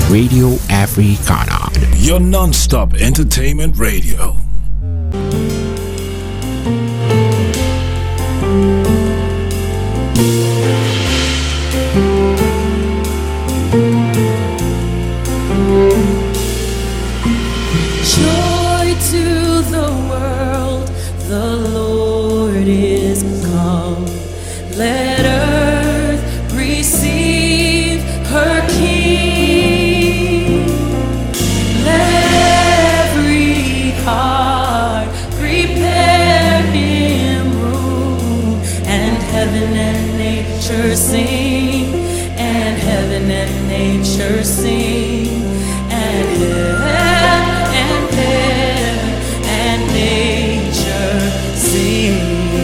Radio Africana. Your non-stop entertainment radio. Joy to the world, the Lord is come. Let earth receive her King. Let every heart prepare him room. And heaven and nature sing. And heaven and nature sing. And heaven and nature sing.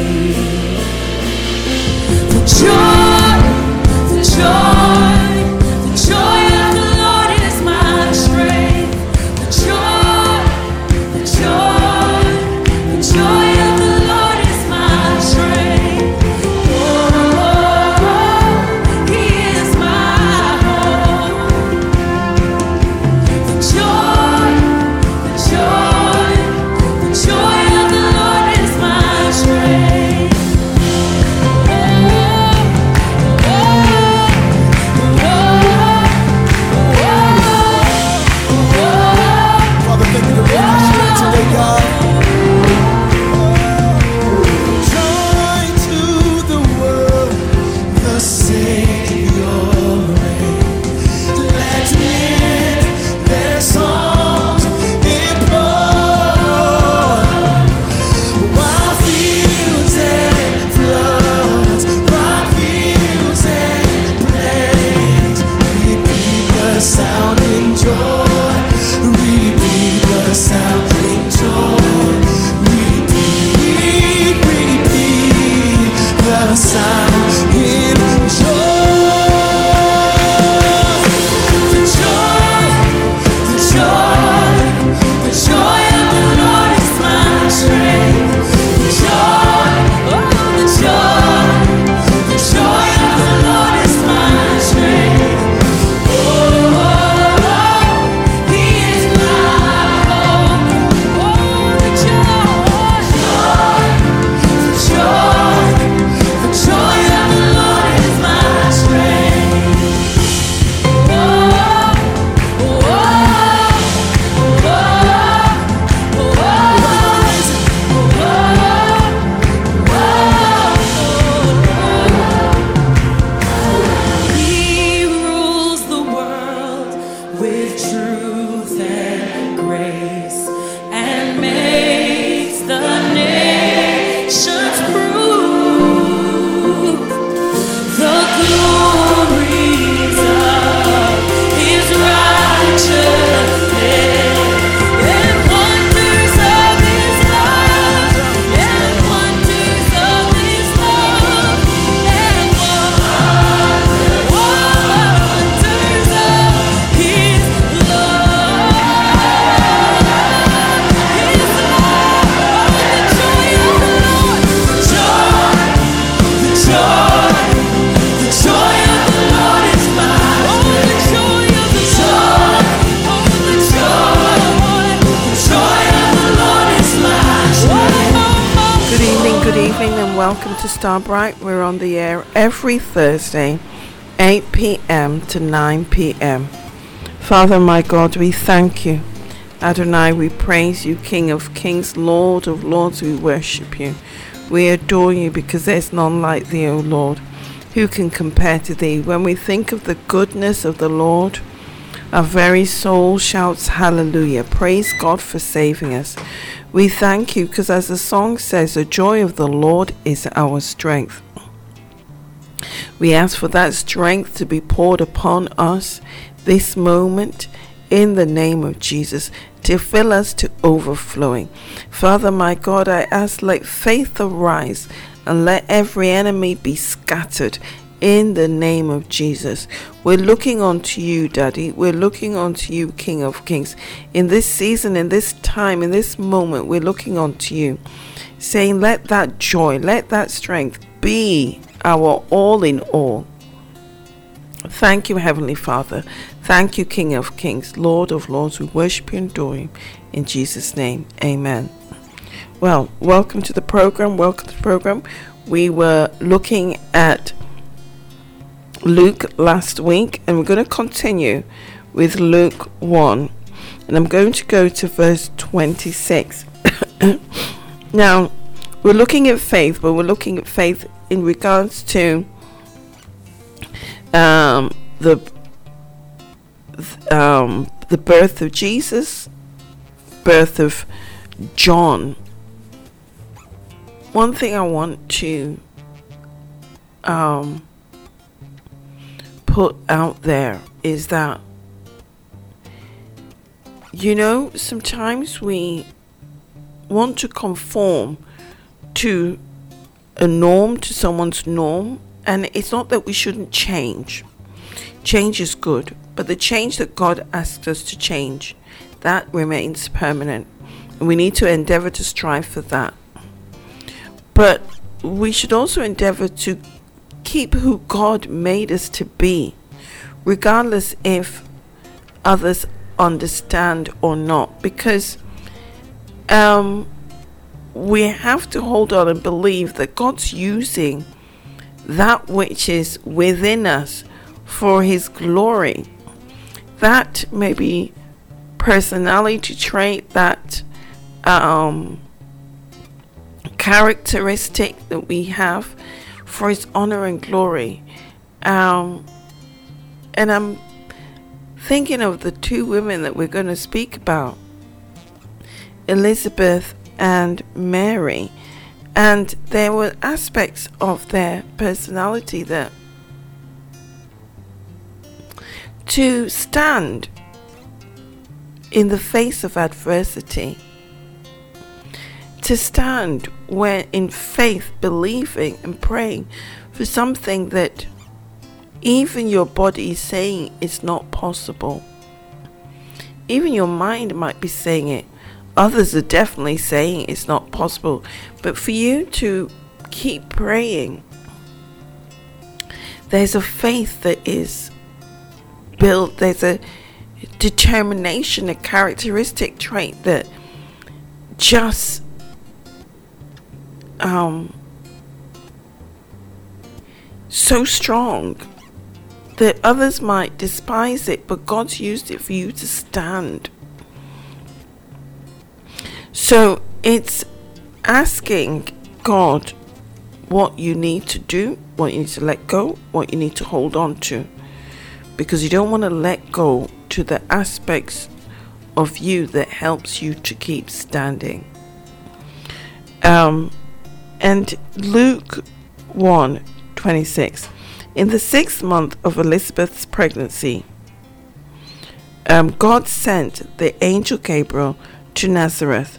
The joy of the Lord is my strength. The joy of the Lord is my strength. Oh, He is my hope. The joy of the Lord is my strength. Father, thank you for being our strength today, God. Joy to the world, the Savior reigns. Let men their songs implore, while fields and floods, while fields and plains, repeat the sounding joy. Repeat the sounding joy. Repeat the sounding joy. The joy of the Lord is my strength. The joy of the Lord is my strength. He is my hope. The joy of the Lord is my strength. He rules the world with truth and grace, and makes the nations prove the glories of His righteousness, and wonders of His love, and wonders of His love, and wonders of His The joy of the Lord is my strength. The joy of the Lord is my strength. Good evening, and welcome to Starbright. We're on the air every Thursday, 8 p.m. to 9 p.m. Father, my God, we thank you. Adonai, we praise you, King of kings, Lord of lords, we worship you. We adore you because there's none like thee, O Lord. Who can compare to thee? When we think of the goodness of the Lord, our very soul shouts hallelujah. Praise God for saving us. We thank you because, as the song says, the joy of the Lord is our strength. We ask for that strength to be poured upon us this moment in the name of Jesus, to fill us to overflowing. Father, my God, I ask, let faith arise and let every enemy be scattered in the name of Jesus. We're looking unto you, Daddy. We're looking unto you, King of Kings. In this season, in this time, in this moment, we're looking unto you, saying, let that joy, let that strength be our all in all. Thank you, Heavenly Father. Thank you, King of Kings, Lord of Lords. We worship you and adore you. In Jesus' name, amen. Well, welcome to the program. We were looking at Luke last week, and we're going to continue with Luke 1. And I'm going to go to verse 26. Now, we're looking at faith, but we're looking at faith in regards to the birth of Jesus, birth of John. One thing I want to put out there is that, sometimes we want to conform to a norm, to someone's norm, and it's not that we shouldn't change. Change is good, but the change that God asks us to change, that remains permanent, and we need to endeavor to strive for that. But we should also endeavor to keep who God made us to be, regardless if others understand or not, because we have to hold on and believe that God's using that which is within us for his glory. That may be personality trait, that characteristic that we have, for his honor and glory. And I'm thinking of the two women that we're going to speak about, Elizabeth and Mary. And there were aspects of their personality that to stand in the face of adversity, to stand when in faith, believing and praying for something that even your body is saying is not possible. Even your mind might be saying it. Others are definitely saying it's not possible. But for you to keep praying, there's a faith that is built. There's a determination, a characteristic trait that just so strong that others might despise it, but God's used it for you to stand. So it's asking God what you need to do, what you need to let go, what you need to hold on to, because you don't want to let go to the aspects of you that helps you to keep standing. And Luke 1:26. In the 6th month of Elizabeth's pregnancy, God sent the angel Gabriel to Nazareth,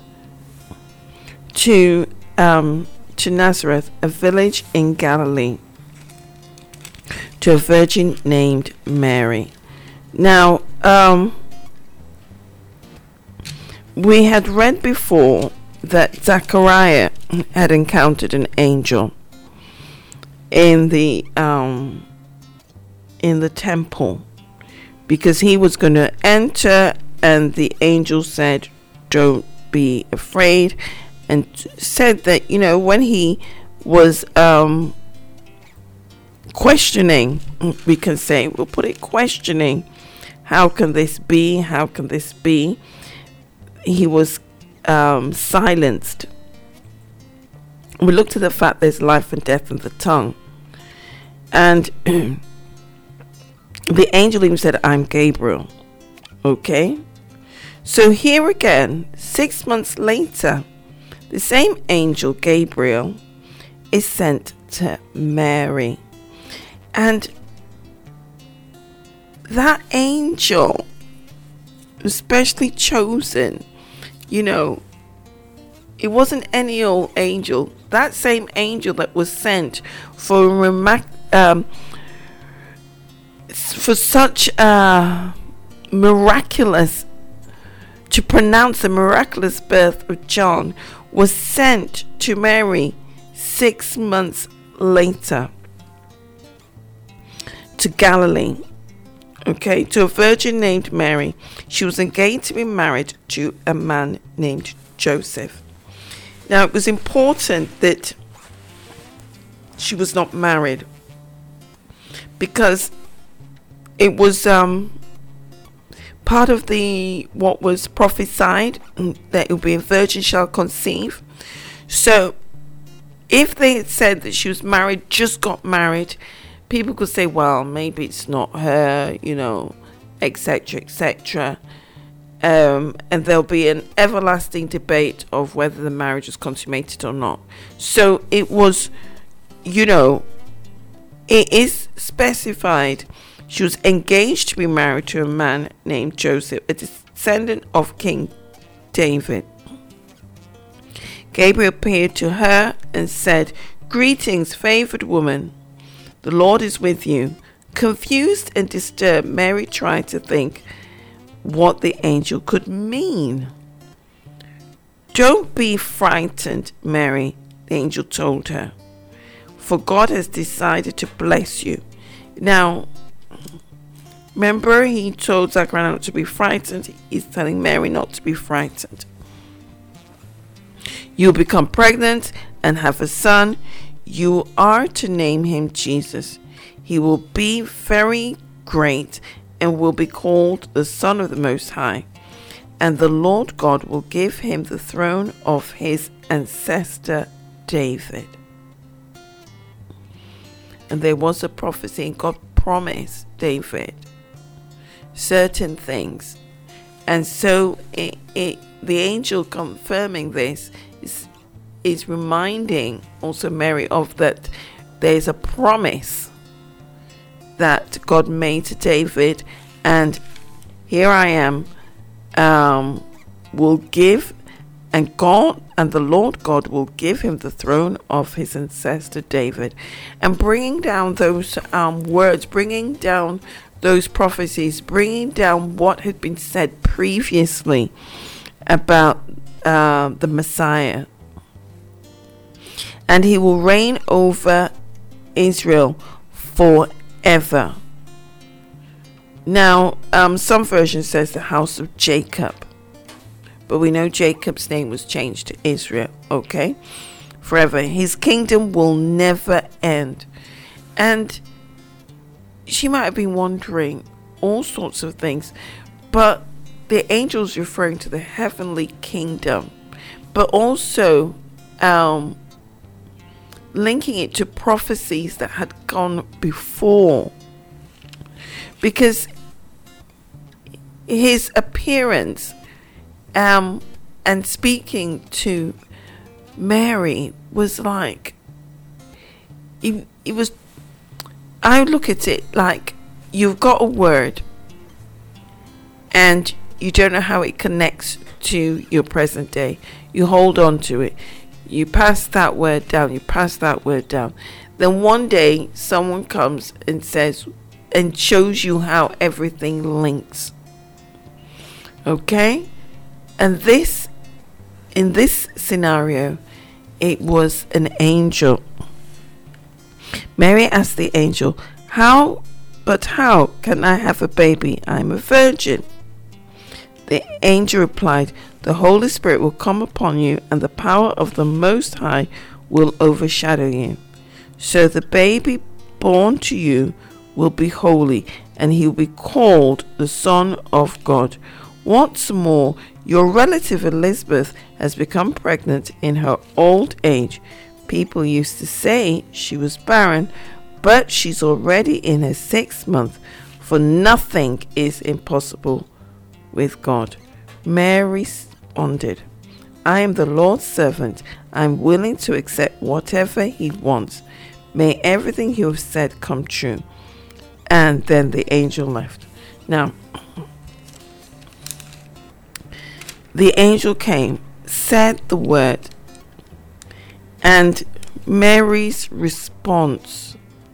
to Nazareth, a village in Galilee, to a virgin named Mary. Now, we had read before that Zachariah had encountered an angel in the temple, because he was going to enter, and the angel said, "Don't be afraid," and said that, when he was questioning, we'll put it questioning, how can this be? He was silenced. We looked at the fact there's life and death in the tongue. And the angel even said, "I'm Gabriel." Okay? So here again, 6 months later, the same angel, Gabriel, is sent to Mary. And that angel, especially chosen, it wasn't any old angel. That same angel that was sent for such a miraculous, to pronounce the miraculous birth of John, was sent to Mary 6 months later. to Galilee, okay, to a virgin named Mary. She was engaged to be married to a man named Joseph. Now, it was important that she was not married, because it was part of what was prophesied, that it would be a virgin shall conceive. So if they had said that she was married, just got married, people could say, well, maybe it's not her, etc., etc. And there'll be an everlasting debate of whether the marriage was consummated or not. So it was, it is specified she was engaged to be married to a man named Joseph, a descendant of King David. Gabriel appeared to her and said, "Greetings, favored woman. The Lord is with you." Confused and disturbed, Mary tried to think what the angel could mean. "Don't be frightened, Mary," the angel told her, "for God has decided to bless you." Now, remember, he told Zachariah not to be frightened. He's telling Mary not to be frightened. "You'll become pregnant and have a son. You are to name him Jesus. He will be very great and will be called the Son of the Most High. And the Lord God will give him the throne of his ancestor David." And there was a prophecy, and God promised David certain things. And so the angel confirming this is reminding also Mary of that there's a promise that God made to David, and here I am, will give, and God and the Lord God will give him the throne of his ancestor David. And bringing down those words, bringing down those prophecies, bringing down what had been said previously about the Messiah. "And he will reign over Israel forever." Now, some version says the house of Jacob, but we know Jacob's name was changed to Israel, okay? Forever. "His kingdom will never end." And she might have been wondering all sorts of things, but the angel's referring to the heavenly kingdom, but also linking it to prophecies that had gone before, because his appearance and speaking to Mary was like, it was, I look at it like you've got a word and you don't know how it connects to your present day. You hold on to it. You pass that word down. You pass that word down. Then one day someone comes and says and shows you how everything links. Okay? And in this scenario, it was an angel. Mary asked the angel, how can I have a baby? I'm a virgin." The angel replied, "The Holy Spirit will come upon you, and the power of the Most High will overshadow you. So the baby born to you will be holy, and he will be called the Son of God. What's more, your relative Elizabeth has become pregnant in her old age. People used to say she was barren, but she's already in her 6th month, for nothing is impossible with God." Mary responded, "I am the Lord's servant. I'm willing to accept whatever he wants. May everything you have said come true." And then the angel left. Now, the angel came, said the word, and Mary's response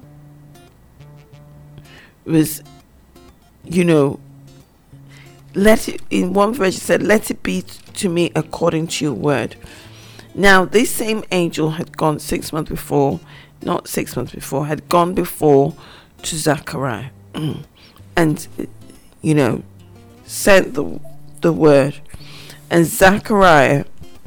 was, in one version said, "Let it be to me according to your word." Now, this same angel had gone 6 months before, had gone before to Zachariah and, sent the word. And Zachariah,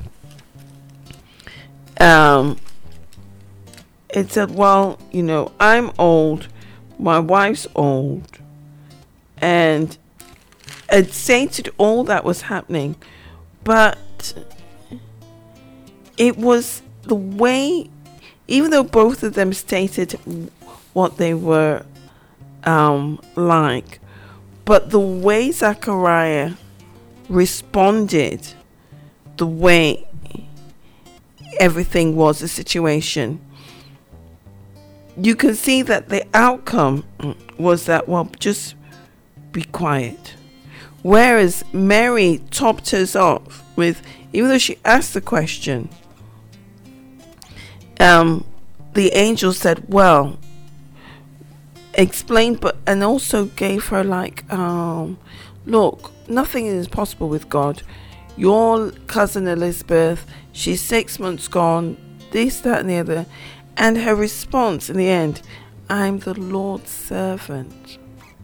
it said, well, I'm old, my wife's old, and it stated all that was happening, but it was the way, even though both of them stated what they were like, but the way Zachariah responded, the way everything was, the situation, you can see that the outcome was that, well, just be quiet. Whereas Mary topped us off with, even though she asked the question, the angel said, well, explained, and also gave her look, nothing is possible with God. Your cousin Elizabeth, she's 6 months gone, this, that, and the other. And her response in the end, I'm the Lord's servant.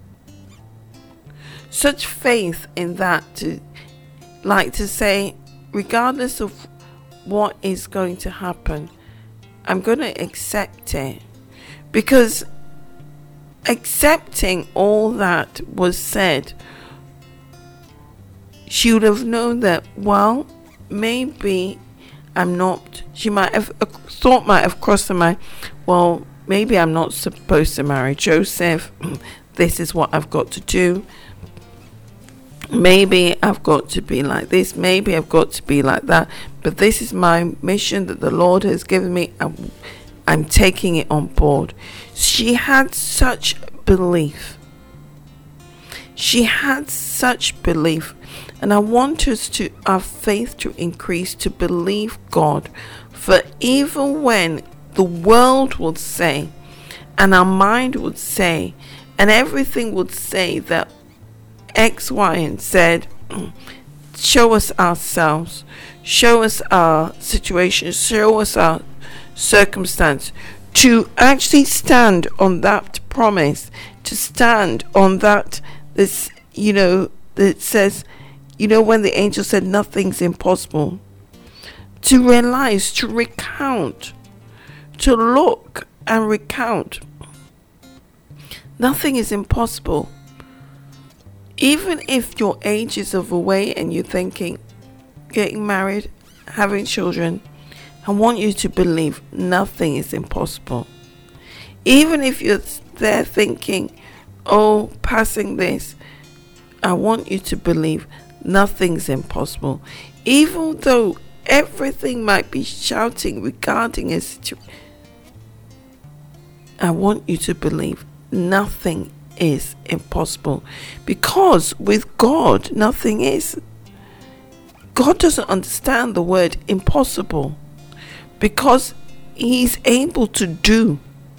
Such faith in that, to say, regardless of what is going to happen, I'm going to accept it. Because accepting all that was said, she would have known that, well, maybe I'm not, she might have crossed her mind, well, maybe I'm not supposed to marry Joseph. This is what I've got to do. Maybe I've got to be like this. Maybe I've got to be like that. But this is my mission that the Lord has given me. I'm taking it on board. She had such belief. She had such belief. And I want our faith to increase, to believe God. For even when the world would say, and our mind would say, and everything would say that X, Y, and Z, show us ourselves, show us our situation, show us our circumstance, to actually stand on that promise, to stand on that, this, that says, when the angel said nothing's impossible, to realize, to recount, to look and recount, nothing is impossible. Even if your age is overweight and you're thinking, getting married, having children, I want you to believe nothing is impossible. Even if you're there thinking, oh, passing this, I want you to believe nothing's impossible. Even though everything might be shouting regarding a situation, I want you to believe nothing is impossible, because with God nothing is. God doesn't understand the word impossible, because He's able to do.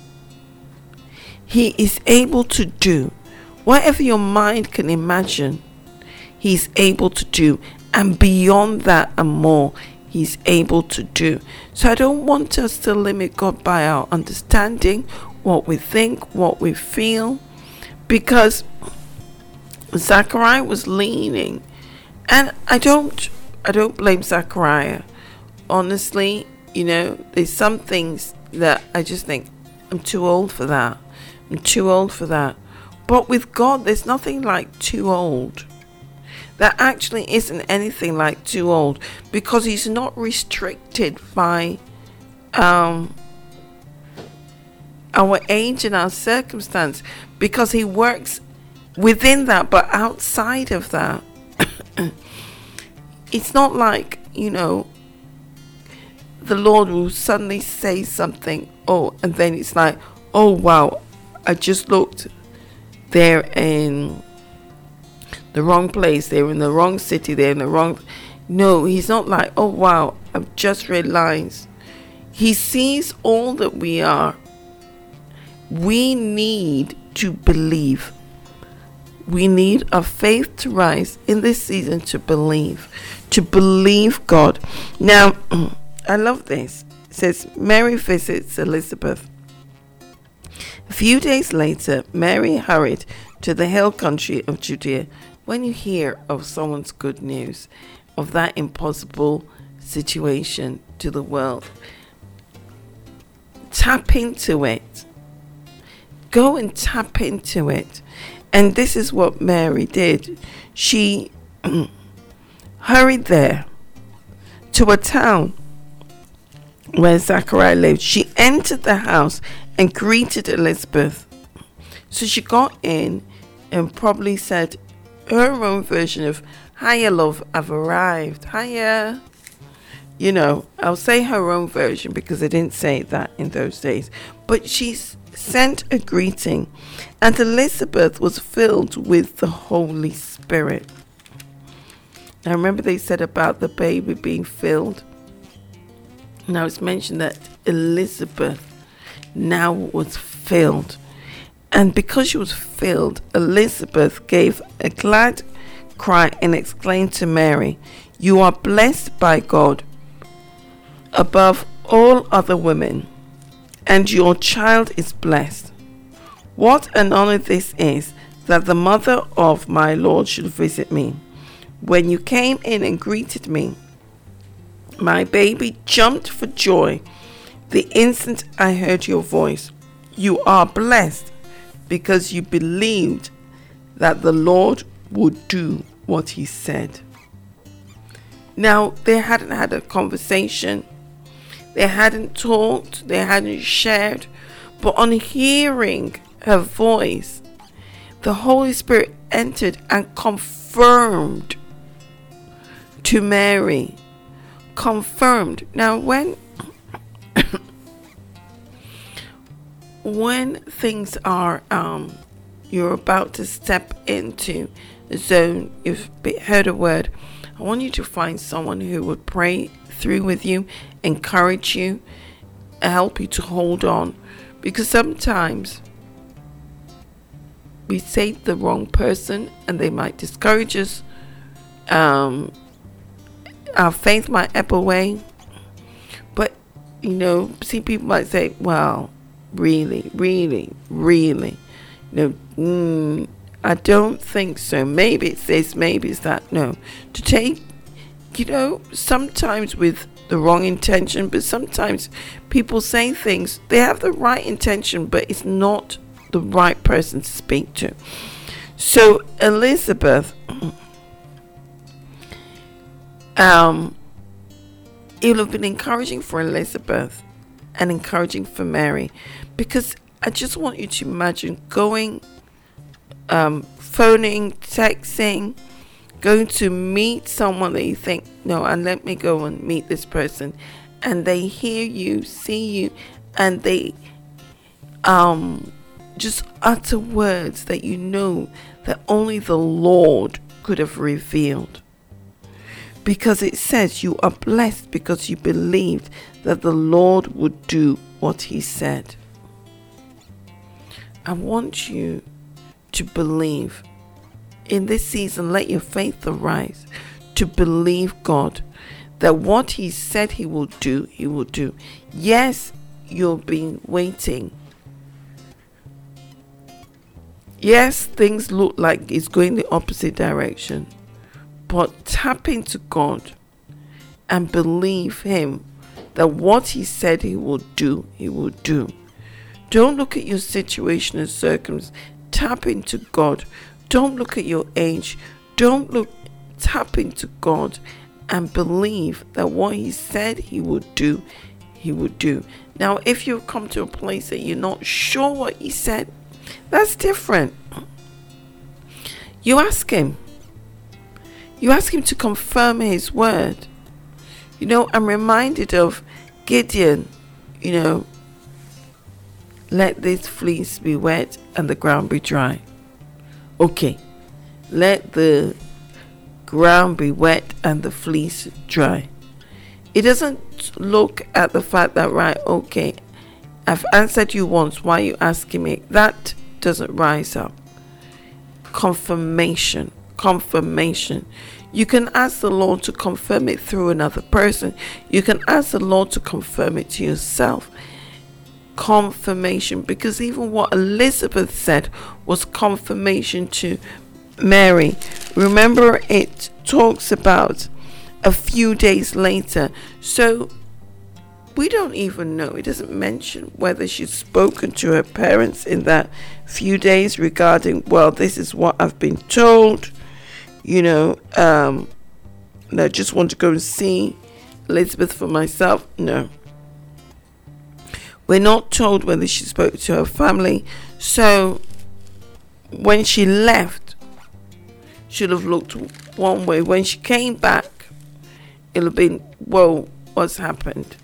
He is able to do whatever your mind can imagine. He's able to do, and beyond that and more, He's able to do. So I don't want us to limit God by our understanding, what we think, what we feel, because Zachariah was leaning, and I don't blame Zachariah. Honestly, there's some things that I just think, I'm too old for that. I'm too old for that. But with God, there's nothing like too old. There actually isn't anything like too old, because He's not restricted by our age and our circumstance, because He works within that, but outside of that. It's not like, the Lord will suddenly say something, and then it's like, oh wow, I just looked, they're in the wrong place, they're in the wrong city, they're in the wrong. No, He's not like, oh wow, I've just realized. He sees all that we are. We need to believe. We need our faith to rise in this season, to believe God. Now, I love this. It says, Mary visits Elizabeth. A few days later, Mary hurried to the hill country of Judea. When you hear of someone's good news, of that impossible situation to the world, tap into it. Go and tap into it. And this is what Mary did. She hurried there to a town where Zachariah lived. She entered the house and greeted Elizabeth. So she got in and probably said her own version of, "Hiya, love, I've arrived. Hiya." You know, I'll say her own version because they didn't say that in those days. But she sent a greeting, and Elizabeth was filled with the Holy Spirit. Now remember they said about the baby being filled. Now it's mentioned that Elizabeth now was filled. And because she was filled, Elizabeth gave a glad cry and exclaimed to Mary, "You are blessed by God above all other women, and your child is blessed. What an honor this is, that the mother of my Lord should visit me. When you came in and greeted me, my baby jumped for joy the instant I heard your voice. You are blessed because you believed that the Lord would do what he said." Now, they hadn't had a conversation. They hadn't talked. They hadn't shared. But on hearing her voice, the Holy Spirit entered and confirmed to Mary. Confirmed. Now, when things are, you're about to step into a zone, you've heard a word, I want you to find someone who would pray through with you, encourage you, help you to hold on. Because sometimes we say the wrong person and they might discourage us. Our faith might ebb away. But, you know, see, people might say, well, really, I don't think so. Maybe it's this, maybe it's that. No. To take, sometimes with the wrong intention, but sometimes people say things, they have the right intention, but it's not the right person to speak to. So Elizabeth, it would have been encouraging for Elizabeth and encouraging for Mary, because I just want you to imagine going, phoning, texting, going to meet someone that you think, no, and let me go and meet this person, and they hear you, see you, and they just utter words that you know that only the Lord could have revealed. Because it says you are blessed because you believed that the Lord would do what he said. I want you to believe. In this season, let your faith arise to believe God that what he said he will do, he will do. Yes, you've been waiting. Yes, things look like it's going the opposite direction. But tap into God and believe him that what he said he will do, he will do. Don't look at your situation and circumstance. Tap into God. Don't look at your age. Tap into God and believe that what he said he would do, he would do. Now, if you've come to a place that you're not sure what he said, that's different. You ask him. You ask him to confirm his word. I'm reminded of Gideon, let this fleece be wet and the ground be dry. Okay, let the ground be wet and the fleece dry. It doesn't look at the fact that, right, okay, I've answered you once, why are you asking me? That doesn't rise up. Confirmation. You can ask the Lord to confirm it through another person. You can ask the Lord to confirm it to yourself. confirmation, because even what Elizabeth said was confirmation to Mary. Remember, it talks about a few days later. So we don't even know. It doesn't mention whether she's spoken to her parents in that few days regarding, well, this is what I've been told, and I just want to go and see Elizabeth for myself. No. We're not told whether she spoke to her family. So when she left, she'll have looked one way. When she came back, it'll have been, whoa, what's happened?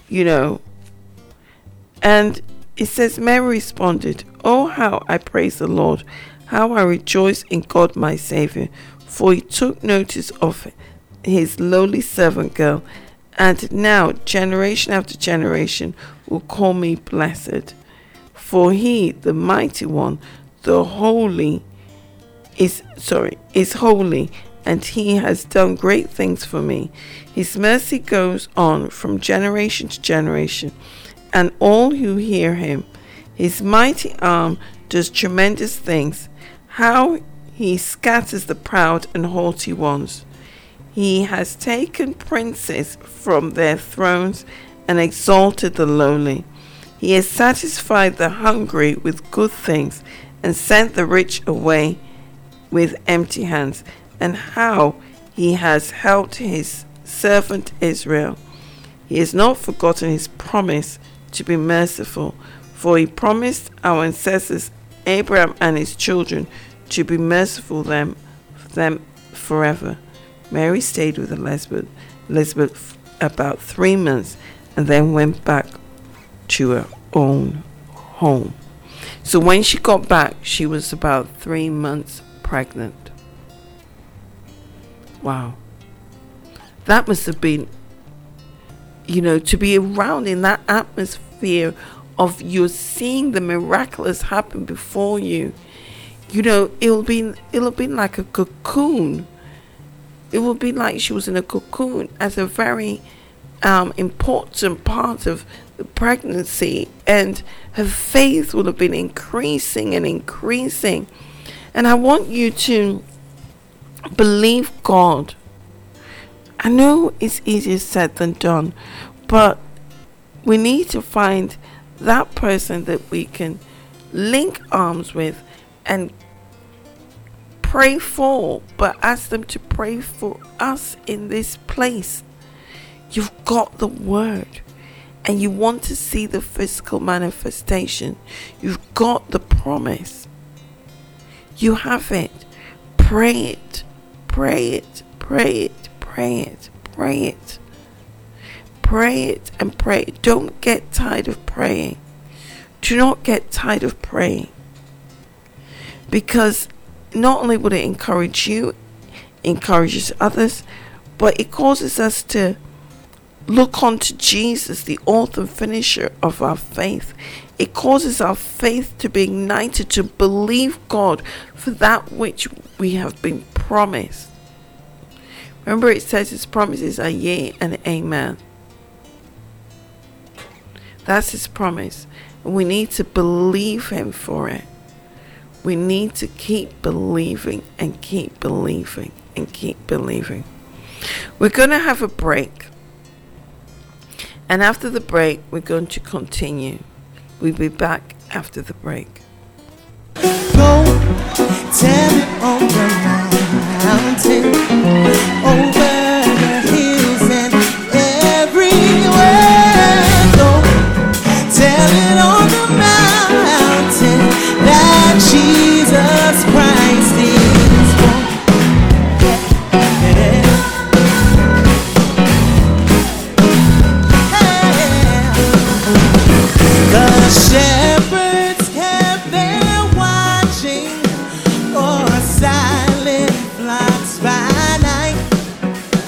And it says, Mary responded, "Oh, how I praise the Lord, how I rejoice in God my Savior, for he took notice of his lowly servant girl, and now generation after generation will call me blessed. For he, the mighty one, the holy, is holy, and he has done great things for me. His mercy goes on from generation to generation, and all who hear him. His mighty arm does tremendous things. How he scatters the proud and haughty ones. He has taken princes from their thrones and exalted the lowly. He has satisfied the hungry with good things and sent the rich away with empty hands. And how he has helped his servant Israel. He has not forgotten his promise to be merciful, for he promised our ancestors Abraham and his children to be merciful them forever." Mary stayed with Elizabeth about 3 months and then went back to her own home. So when she got back, she was about 3 months pregnant. Wow. That must have been, to be around in that atmosphere of you're seeing the miraculous happen before you. It'll be like a cocoon. It will be like she was in a cocoon as a very important part of the pregnancy, and her faith would have been increasing and increasing. And I want you to believe God. I know it's easier said than done, but we need to find that person that we can link arms with and pray for, but ask them to pray for us in this place. You've got the word and you want to see the physical manifestation. You've got the promise. You have it. Pray it. Pray it. Pray it. Pray it. Pray it. Pray it and pray. Don't get tired of praying. Do not get tired of praying. Because not only will it encourage you, encourages others, but it causes us to look unto Jesus, the author and finisher of our faith. It causes our faith to be ignited to believe God for that which we have been promised. Remember, it says his promises are yea and amen. That's his promise. And we need to believe him for it. We need to keep believing and keep believing and keep believing. We're going to have a break. And after the break, we're going to continue. We'll be back after the break. Go tell it on the mountain, over the hills and everywhere. Go tell it on the mountain that Jesus Christ is born. The shepherds kept their watching, or silent flocks by night.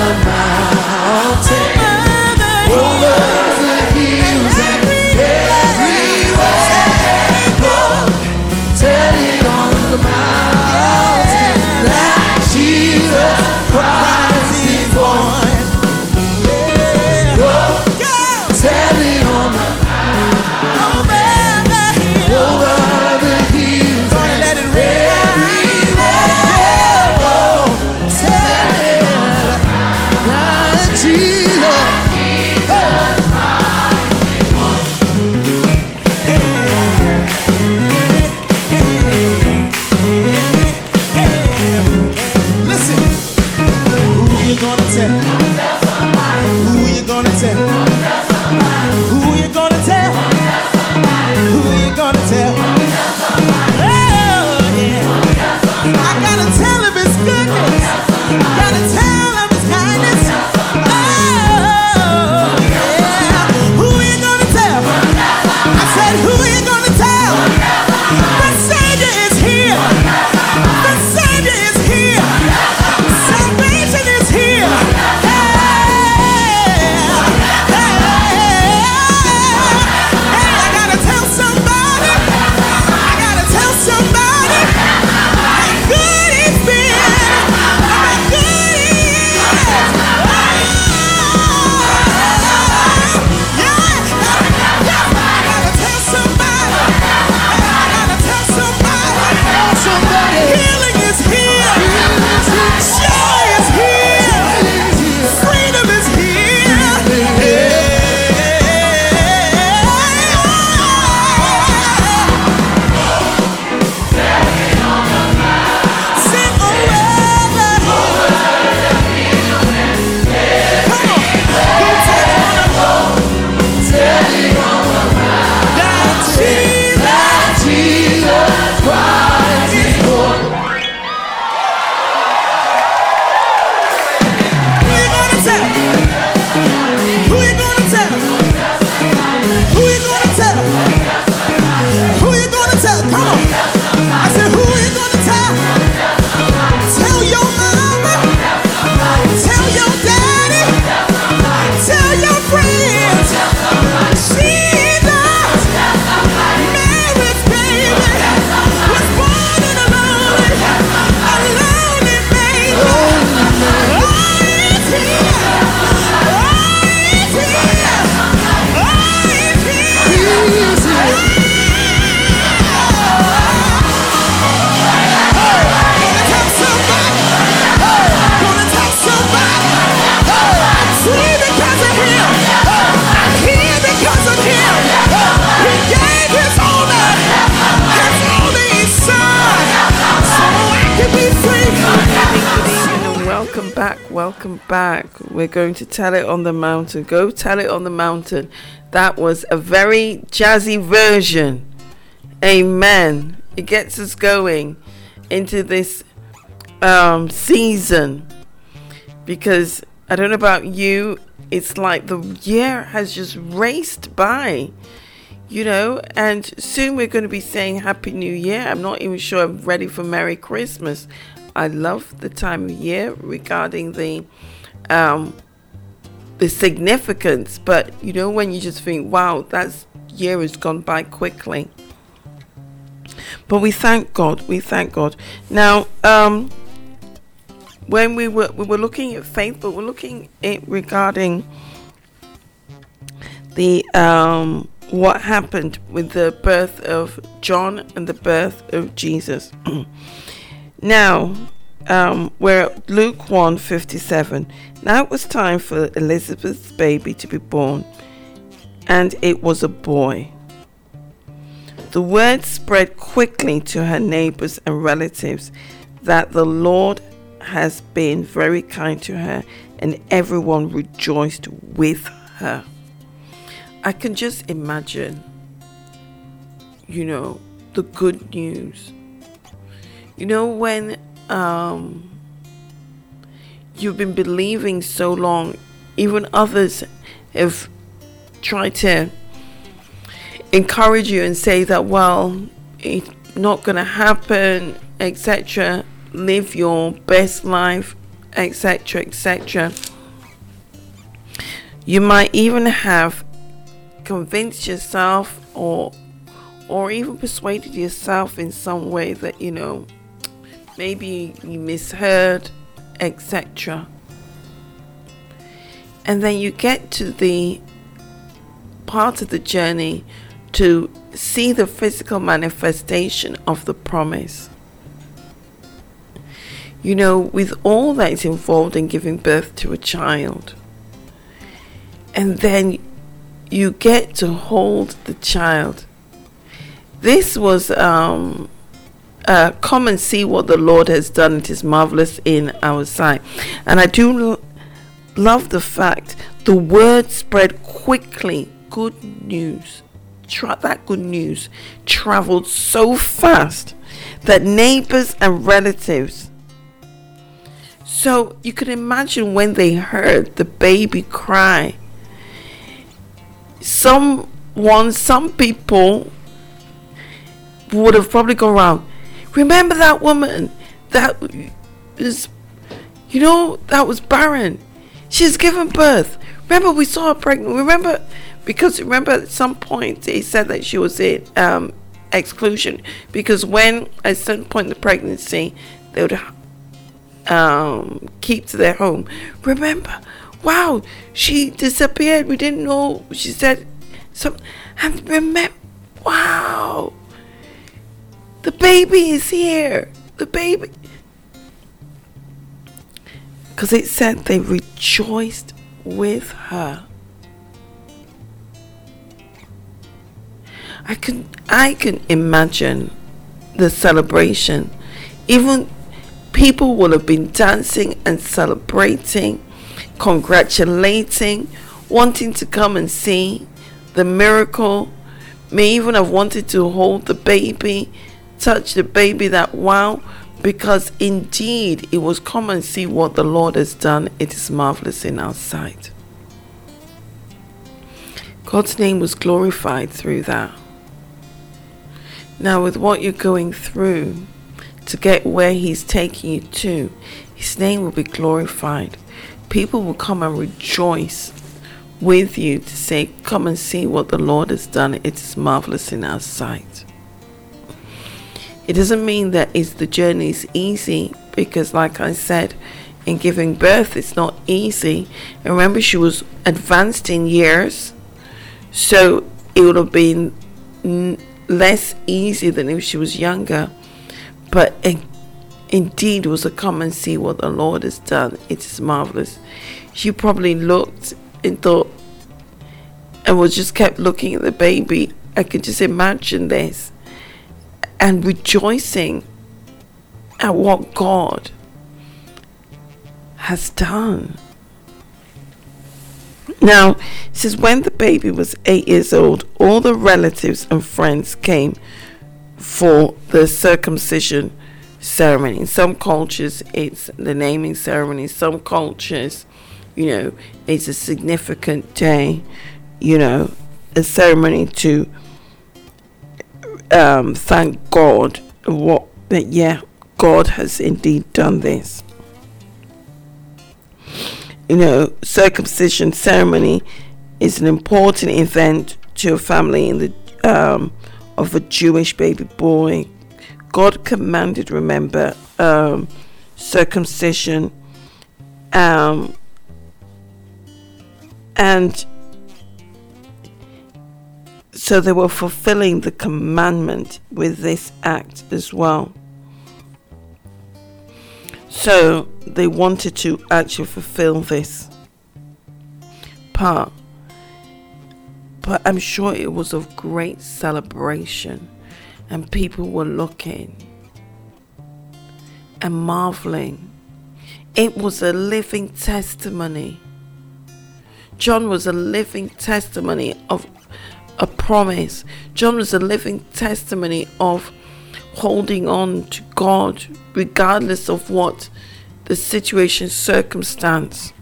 the mountain, over the hills and everywhere. Go, tell it on the mountain that Jesus Christ is born. Go, tell it on the mountain, over the hills and everywhere. Go, tell it that Jesus. Listen, who you gonna tell? Who you gonna tell? Who you gonna tell? Who you gonna tell? Oh yeah, I gotta tell him his goodness. Gotta tell him his kindness. Oh yeah, who you gonna tell? I said, who you gonna tell? The Savior is here. The Savior is here. Salvation is here. Hey, I gotta tell somebody. I gotta tell somebody how good it's been. How good he is. Yeah. I gotta tell somebody. I gotta tell somebody. Healing is here. Joy is here. Freedom is here. Sing over. Come on. Go tell it on that Jesus Christ is born. Who you gonna tell? Who you gonna tell? Who you gonna tell? Who you gonna tell? Come on. I said, who you gonna tell? Tell your mama. Tell your daddy. Tell your friends. Jesus, Mary's baby, was born in a lonely manger. Oh, he's here. Oh, he's here. Oh, he's here. He's here. Gonna tell somebody. Gonna tell somebody. I'm free because of him. I'm here because of him. He gave his only son, so I can be free. Good evening, and welcome back. We're going to tell it on the mountain. Go tell it on the mountain. That was a very jazzy version. Amen. It gets us going into this season, because I don't know about you, it's like the year has just raced by, and soon we're going to be saying Happy New Year. I'm not even sure I'm ready for Merry Christmas. I love the time of year regarding the significance, but when you just think, wow, that year has gone by quickly. But we thank God. Now, when we were looking at faith, but we're looking at regarding the what happened with the birth of John and the birth of Jesus. Now, we're at Luke 1:57. Now it was time for Elizabeth's baby to be born, and it was a boy. The word spread quickly to her neighbors and relatives that the Lord has been very kind to her, and everyone rejoiced with her. I can just imagine, the good news. When you've been believing so long, even others have tried to encourage you and say that, well, it's not going to happen, etc. Live your best life, etc., etc. You might even have convinced yourself or even persuaded yourself in some way that, maybe you misheard, etc. And then you get to the part of the journey to see the physical manifestation of the promise. With all that is involved in giving birth to a child. And then you get to hold the child. This was come and see what the Lord has done. It is marvelous in our sight. And I do love the fact the word spread quickly. Good news. That good news traveled so fast that neighbors and relatives. So you can imagine when they heard the baby cry. Some people would have probably gone around. Remember that woman that was, that was barren. She's given birth. Remember we saw her pregnant. Remember at some point they said that she was in exclusion, because when at some point in the pregnancy they would keep to their home. Remember, wow, she disappeared. We didn't know. She said so, and remember, wow, the baby is here. The baby, because it said they rejoiced with her. I can imagine the celebration. Even people will have been dancing and celebrating, congratulating, wanting to come and see the miracle. May even have wanted to hold the baby, touch the baby, that wow, because indeed it was come and see what the Lord has done. It is marvelous in our sight. God's name was glorified through that. Now with what you're going through to get where he's taking you to, his name will be glorified. People will come and rejoice with you to say, come and see what the Lord has done. It is marvelous in our sight. It doesn't mean that the journey is easy, because like I said, in giving birth it's not easy. And remember, she was advanced in years, so it would have been less easy than if she was younger. But indeed was to come and see what the Lord has done. It is marvelous. She probably looked and thought, and was just kept looking at the baby. I could just imagine this, and rejoicing at what God has done. Now, it says, when the baby was 8 years old, all the relatives and friends came for the circumcision ceremony. In some cultures, it's the naming ceremony. Some cultures, it's a significant day, a ceremony to thank God God has indeed done this. Circumcision ceremony is an important event to a family in the of a Jewish baby boy. God commanded, remember, circumcision, and so they were fulfilling the commandment with this act as well. So they wanted to actually fulfill this part. But I'm sure it was of great celebration, and people were looking and marveling. It was a living testimony. John was a living testimony of a promise. John was a living testimony of holding on to God regardless of what the situation, circumstance.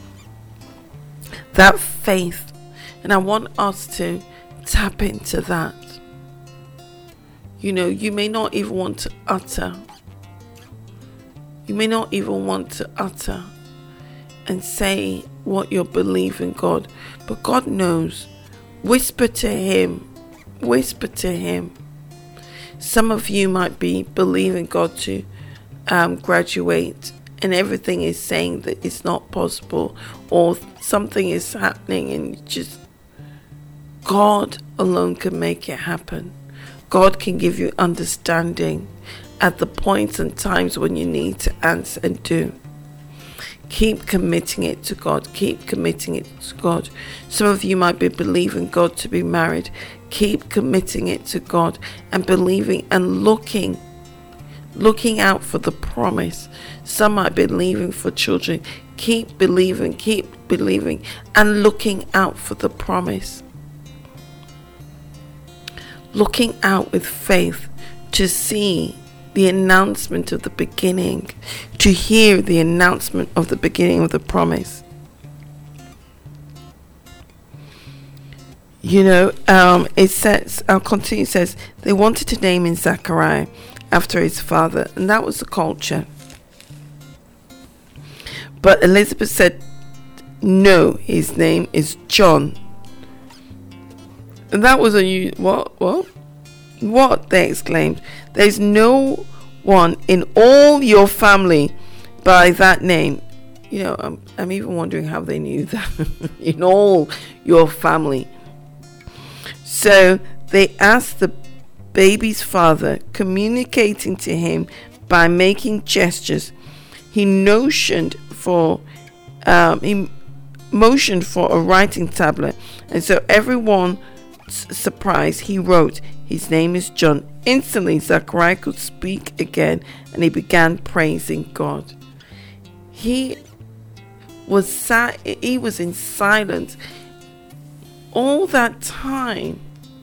That faith. And I want us to tap into that. You may not even want to utter. and say what you're believing God, but God knows. Whisper to Him. Whisper to Him. Some of you might be believing God to graduate, and everything is saying that it's not possible, or something is happening, and just God alone can make it happen. God can give you understanding at the points and times when you need to answer and do. Keep committing it to God. Keep committing it to God. Some of you might be believing God to be married. Keep committing it to God and believing and looking out for the promise. Some might be believing for children. Keep believing and looking out for the promise. Looking out with faith to see the announcement of the beginning, to hear the announcement of the beginning of the promise. It says, I'll continue, it says, they wanted to name him Zachariah after his father, and that was the culture. But Elizabeth said, no, his name is John. And that was what? They exclaimed. There's no one in all your family by that name. I'm even wondering how they knew that. In all your family. So they asked the baby's father, communicating to him by making gestures. He motioned for a writing tablet, and so everyone surprised, he wrote, his name is John. Instantly Zachariah could speak again, and he began praising God. He was in silence all that time.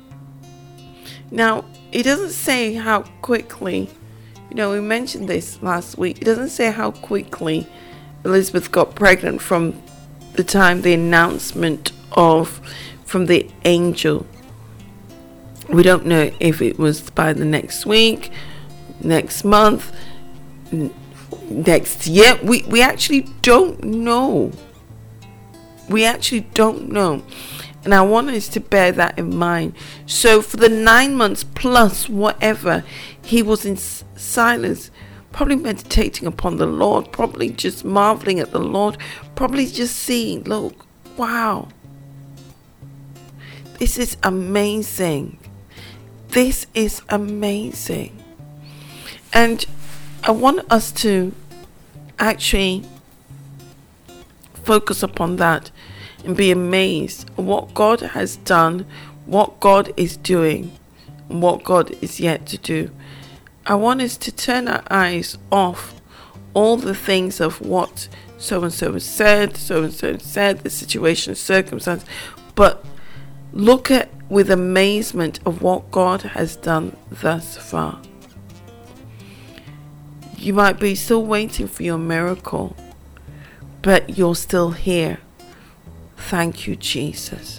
Now, it doesn't say how quickly, we mentioned this last week, it doesn't say how quickly Elizabeth got pregnant from the time the announcement from the angel. We don't know if it was by the next week, next month, next year. We actually don't know. And I want us to bear that in mind. So for the 9 months plus whatever, he was in silence, probably meditating upon the Lord, probably just marveling at the Lord, probably just seeing, look, wow, this is amazing. This is amazing. And I want us to actually focus upon that and be amazed at what God has done, what God is doing, and what God is yet to do. I want us to turn our eyes off all the things of what so-and-so said, the situation, circumstance, but look at with amazement of what God has done thus far. You might be still waiting for your miracle, but you're still here. Thank you, Jesus.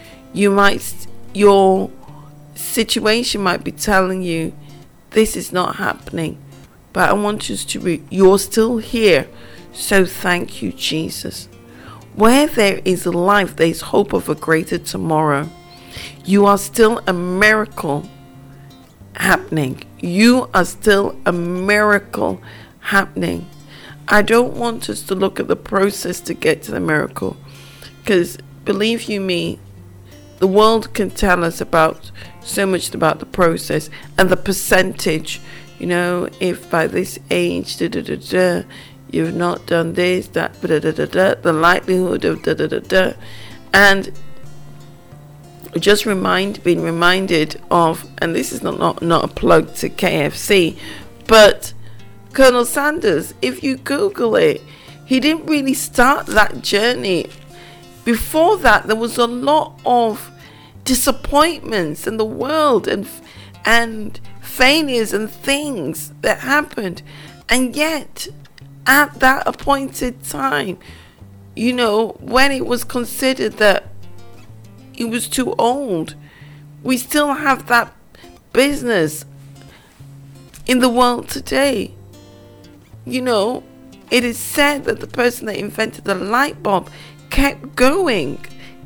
Your situation might be telling you this is not happening, but I want you to you're still here. So thank you, Jesus. Where there is life, there is hope of a greater tomorrow. You are still a miracle happening. You are still a miracle happening. I don't want us to look at the process to get to the miracle, because believe you me, the world can tell us about so much about the process and the percentage. If by this age, you've not done this, that, the likelihood of and just being reminded of, and this is not a plug to KFC, but Colonel Sanders, if you Google it, he didn't really start that journey. Before that, there was a lot of disappointments in the world and failures and things that happened, and yet at that appointed time, when it was considered that he was too old, we still have that business in the world today. It is said that the person that invented the light bulb kept going.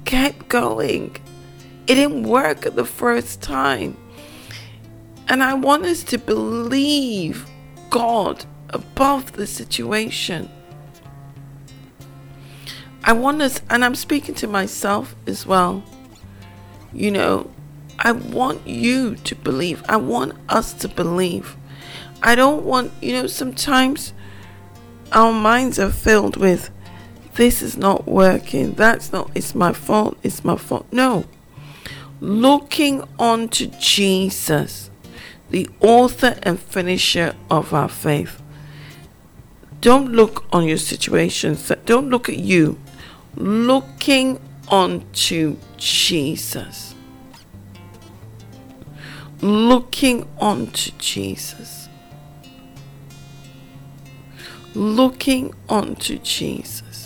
It didn't work at the first time. And I want us to believe God above the situation. I want us, and I'm speaking to myself as well, I want you to believe. I want us to believe. I don't want, sometimes our minds are filled with, this is not working. It's my fault. No. Looking on to Jesus, the author and finisher of our faith. Don't look on your situations. Don't look at you. Looking on to Jesus. Looking on to Jesus. Looking on to Jesus.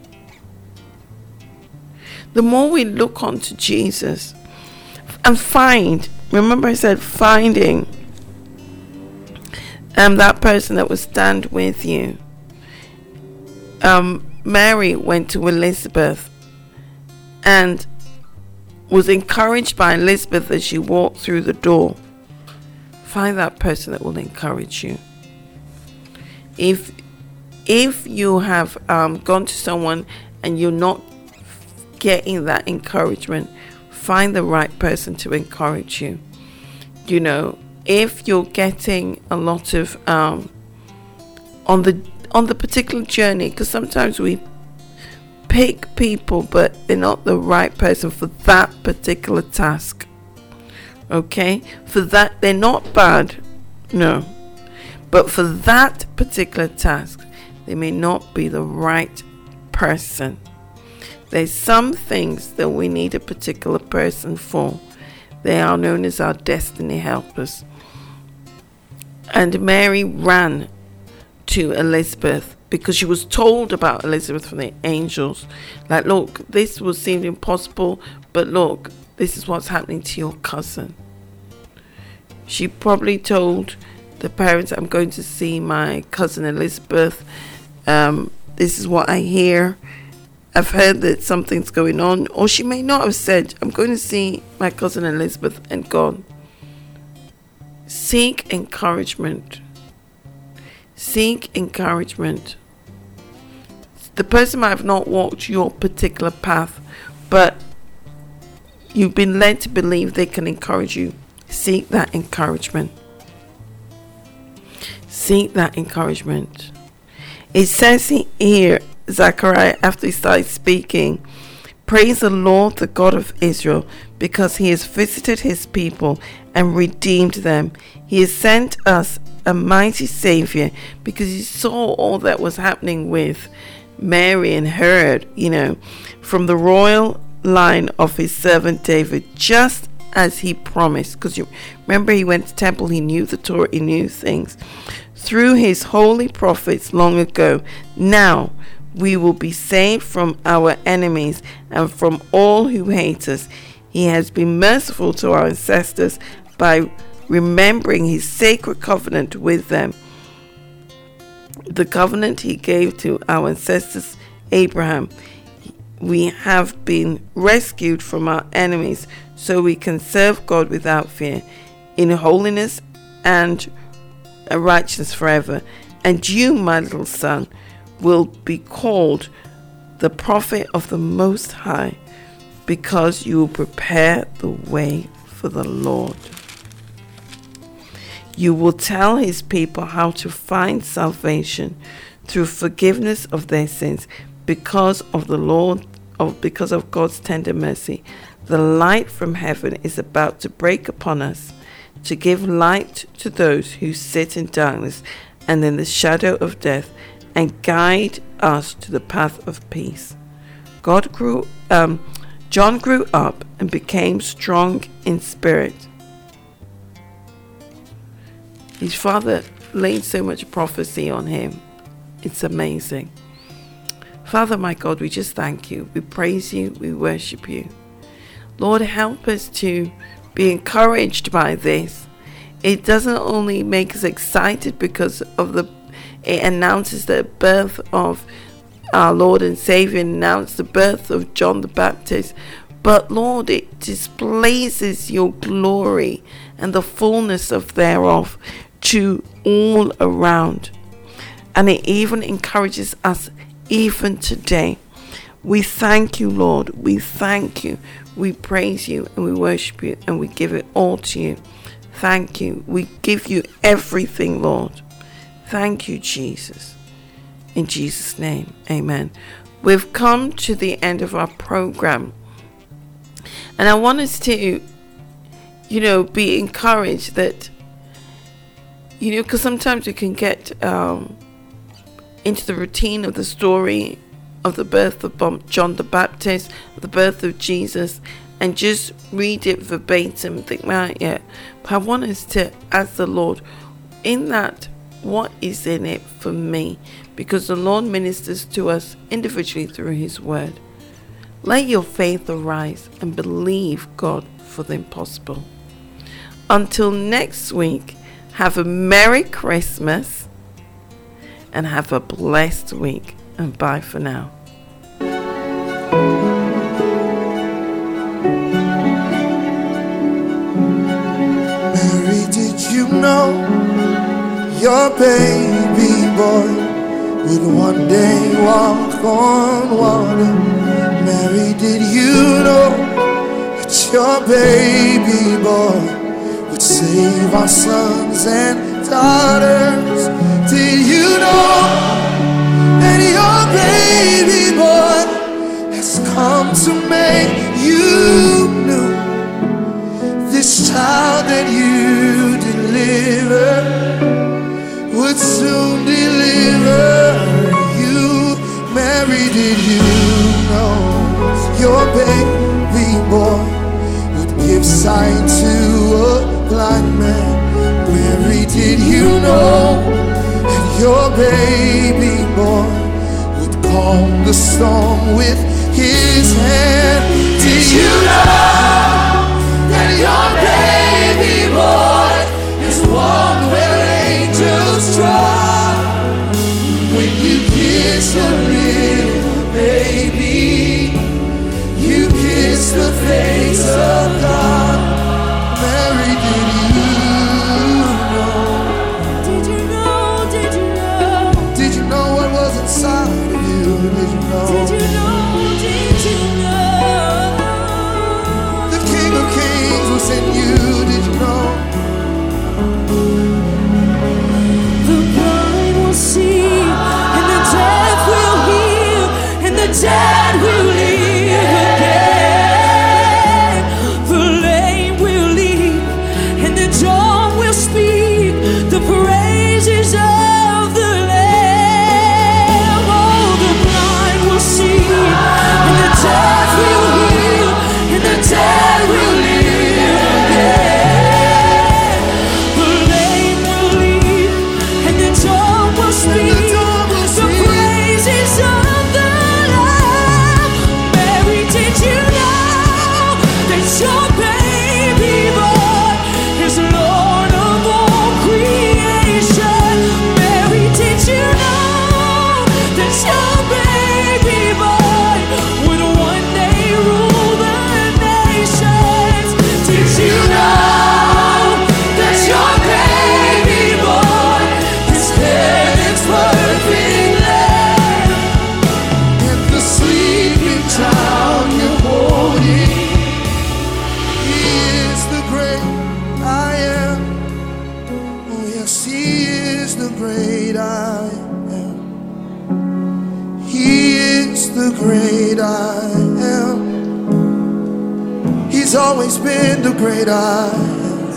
The more we look on to Jesus and find, remember I said finding that person that will stand with you. Mary went to Elizabeth and was encouraged by Elizabeth as she walked through the door. Find that person that will encourage you. If you have gone to someone and you're not getting that encouragement, find the right person to encourage you. If you're getting a lot of on the particular journey, because sometimes we pick people but they're not the right person for that particular task. Okay, for that, they're not bad, no, but for that particular task they may not be the right person. There's some things that we need a particular person for. They are known as our destiny helpers. And Mary ran to Elizabeth because she was told about Elizabeth from the angels. Like, look, this will seem impossible, but look, this is what's happening to your cousin. She probably told the parents, I'm going to see my cousin Elizabeth. This is what I hear. I've heard that something's going on. Or she may not have said, I'm going to see my cousin Elizabeth, and gone. Seek encouragement. Seek encouragement. The person might have not walked your particular path, but you've been led to believe they can encourage you. Seek that encouragement. Seek that encouragement. It says here, Zechariah, after he started speaking, praise the Lord, the God of Israel, because he has visited his people and redeemed them. He has sent us a mighty Savior, because he saw all that was happening with Mary and heard, from the royal line of his servant David, just as he promised. Because you remember, he went to the temple, he knew the Torah, he knew things through his holy prophets long ago. Now we will be saved from our enemies and from all who hate us. He has been merciful to our ancestors by remembering his sacred covenant with them, the covenant he gave to our ancestors Abraham. We have been rescued from our enemies, so we can serve God without fear, in holiness and righteousness forever. And you, my little son, will be called the prophet of the Most High, because you will prepare the way for the Lord. You will tell his people how to find salvation through forgiveness of their sins, because of God's tender mercy. The light from heaven is about to break upon us, to give light to those who sit in darkness and in the shadow of death, and guide us to the path of peace. John grew up and became strong in spirit. His father laid so much prophecy on him. It's amazing. Father, my God, we just thank you. We praise you. We worship you. Lord, help us to be encouraged by this. It doesn't only make us excited because of It announces the birth of our Lord and Savior, announced the birth of John the Baptist. But Lord, it displays your glory and the fullness of thereof to all around. And it even encourages us even today. We thank you, Lord. We thank you. We praise you and we worship you and we give it all to you. Thank you. We give you everything, Lord. Thank you, Jesus. In Jesus' name, amen. We've come to the end of our program. And I want us to, be encouraged that, because sometimes we can get into the routine of the story of the birth of John the Baptist, the birth of Jesus, and just read it verbatim and think, yeah. But I want us to ask the Lord, in that, what is in it for me? Because the Lord ministers to us individually through his word. Let your faith arise and believe God for the impossible. Until next week, have a Merry Christmas and have a blessed week. And bye for now. Mary, did you know your baby boy would one day walk on water? Mary, did you know that your baby boy would save our sons and daughters? Did you know that your baby boy has come to make you new? This child that you deliver would soon deliver you. Mary, did you know your baby boy would give sight to a blind man? Mary, did you know that your baby boy would calm the storm with his hand? Did you know that your baby boy is one where angels trust? When you kiss a little baby, you kiss the face of God. Mary, did you know? Did you know? Did you know? Did you know what was inside of you? Did you know? Did you know? Did you know? The King of Kings was in you. Did you know? The blind will see, and the deaf will hear, and the dead will live again. The lame will leap, and the dumb will speak the praises of the Lamb. Oh, the blind will see, and the deaf will hear, and the dead will live again. The lame will leap, and the dumb will speak the praises of the Lamb. Mary, did you know that your baby boy is Lord of all creation? Mary, did you know that your baby boy would one day rule the nations? Did you know that your baby boy is heaven's perfect Lamb? And the sleeping child you're holding, he is the great I am. Oh yes, he is the great I am. He is the great I am. He's always been the great I am.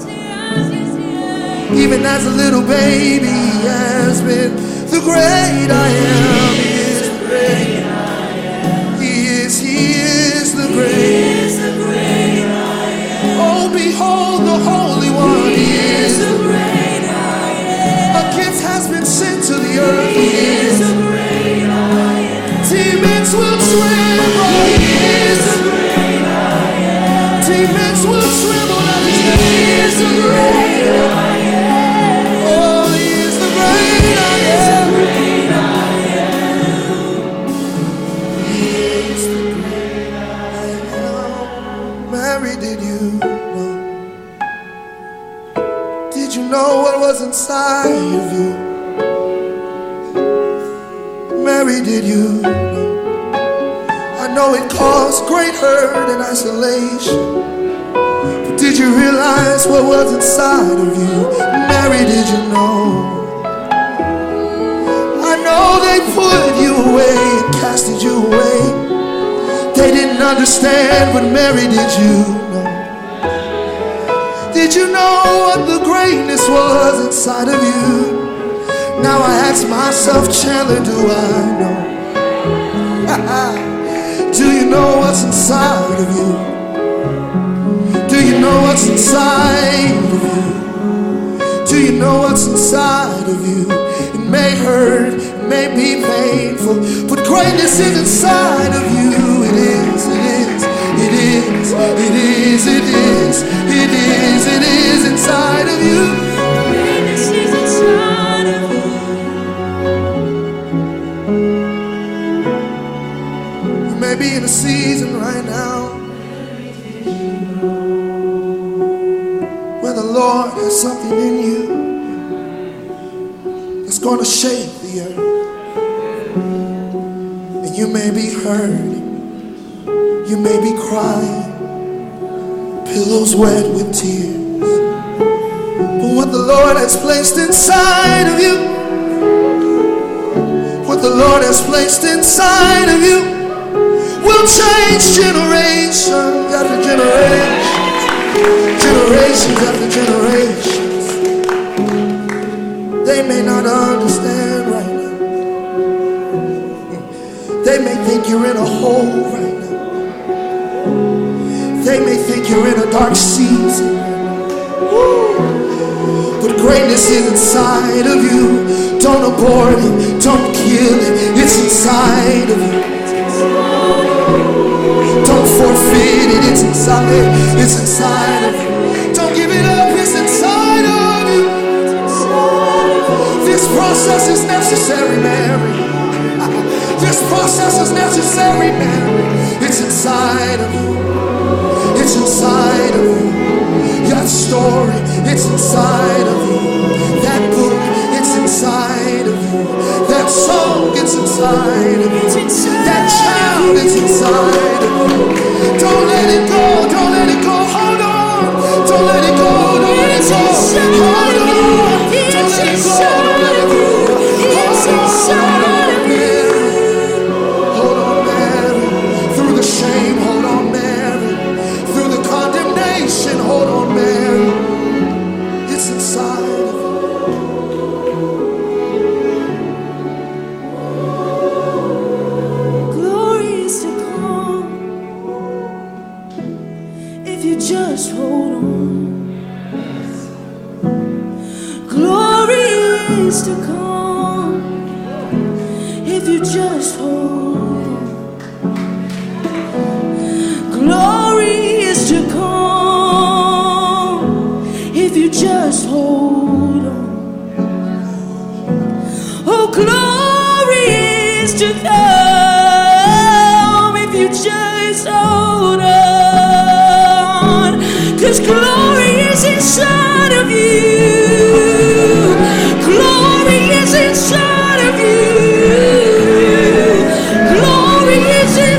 Even as a little baby, he has been the great I am. He is the great I am. He is the great. Oh, behold the Holy One. He is the great I am. A gift has been sent to the earth. He is the great I am. Demons will tremble. He is the great I am. Demons will tremble at his name. He is the great I am. Oh, he is the great I am. was inside of you? Mary, did you know? I know it caused great hurt and isolation, but did you realize what was inside of you? Mary, did you know? I know they put you away and casted you away. They didn't understand, but Mary, did you know? Did you know what the greatness was inside of you? Now I ask myself, Chandler, do I know? Do you know what's inside of you? Do you know what's inside of you? Do you know what's inside of you? It may hurt, it may be painful, but greatness is inside of you. It is, it is, it is, it is, it is, it is, it is inside of you. Greatness is inside of you. You may be in a season right now where the Lord has something in you that's going to shake the earth. And you may be hurting, you may be crying, pillows wet with tears. But what the Lord has placed inside of you, what the Lord has placed inside of you, will change generations after generations, generations after generations. They may not understand right now. They may think you're in a hole right now. They may think you're in a dark season right now. But greatness is inside of you. Don't abort it, don't kill it. It's inside of you. Don't forfeit it, it's inside. It's inside of you. Don't give it up, it's inside of you. This process is necessary, Mary. This process is necessary, Mary. It's inside of you. It's inside of you. That story, it's inside of you. That book, it's inside of you. That song, it's inside of you. That child, it's inside of you. Don't let it go, don't let it go. Hold on. Don't let it go, don't let it go. Hold on. Don't let it go, don't let it go. Hold on, Mary. Hold on, Mary. Through the shame, hold on, Mary. Through the condemnation, hold on, Mary. It's inside of you. Glory is to come if you just hold on. Glory is to come if you just hold on. Glory is to come if you just hold on. Oh, glory is to come if you just hold on. 'Cause glory is inside of you.